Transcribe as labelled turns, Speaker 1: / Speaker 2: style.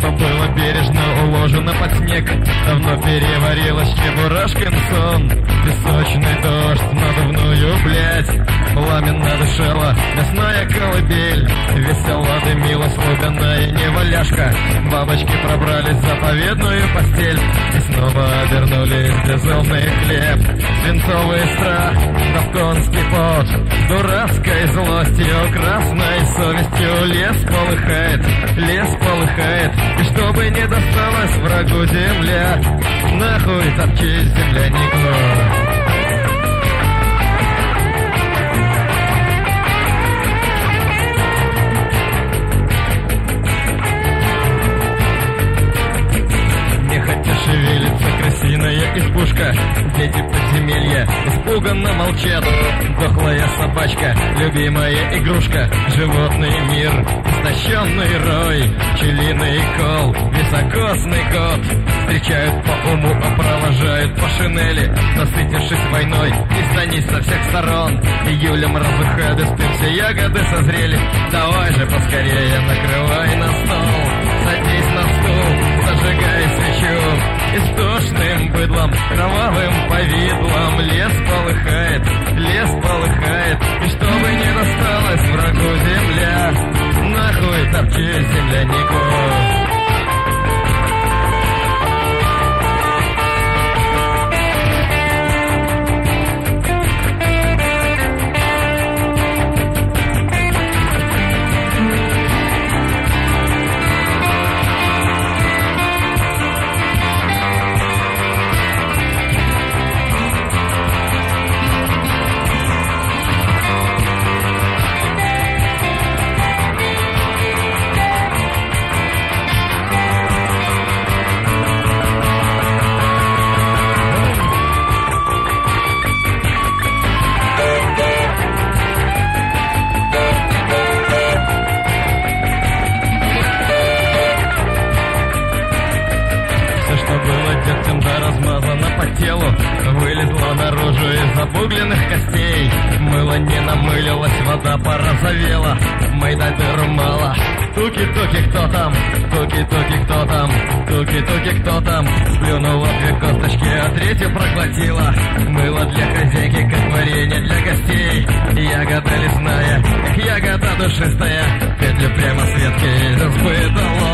Speaker 1: что было бережно уложено под снег, давно переварилось чебурашкин сон. Песочный дождь, надувную, блядь, пламенно дышала мясная колыбель. Весело дымилась луганая неваляшка, бабочки пробрались в заповедную постель и снова вернулись безумный хлеб. Свинцовый страх, тавконский пот, дурацкой злостью, красной совестью лес полыхает, и чтобы не досталось врагу земля, нахуй топчись, землянику. Шевелится крысиная избушка, дети подземелья испуганно молчат. Дохлая собачка, любимая игрушка, животный мир, истощенный рой, пчелиный кол, високосный кот. Встречают по уму, а провожают по шинели, насытившись войной, из со всех сторон. Июлем разухают, спим, все ягоды созрели. Давай же поскорее накрывай на стол, садись на стул, зажигай свечу. Истошным быдлом, кровавым повидлом лес полыхает, и чтобы не досталось врагу земля, нахуй топчись, землянику. Вылезла наружу из обугленных костей. Мыло не намылилось, вода порозовела, майдатыру мало. Туки-туки, кто там? Туки-туки, кто там? Туки-туки, кто там? Сплюнула две косточки, а третью проглотила. Мыло для хозяйки, как варенье для гостей. Ягода лесная, как ягода душистая, петлю прямо с ветки разбыдала.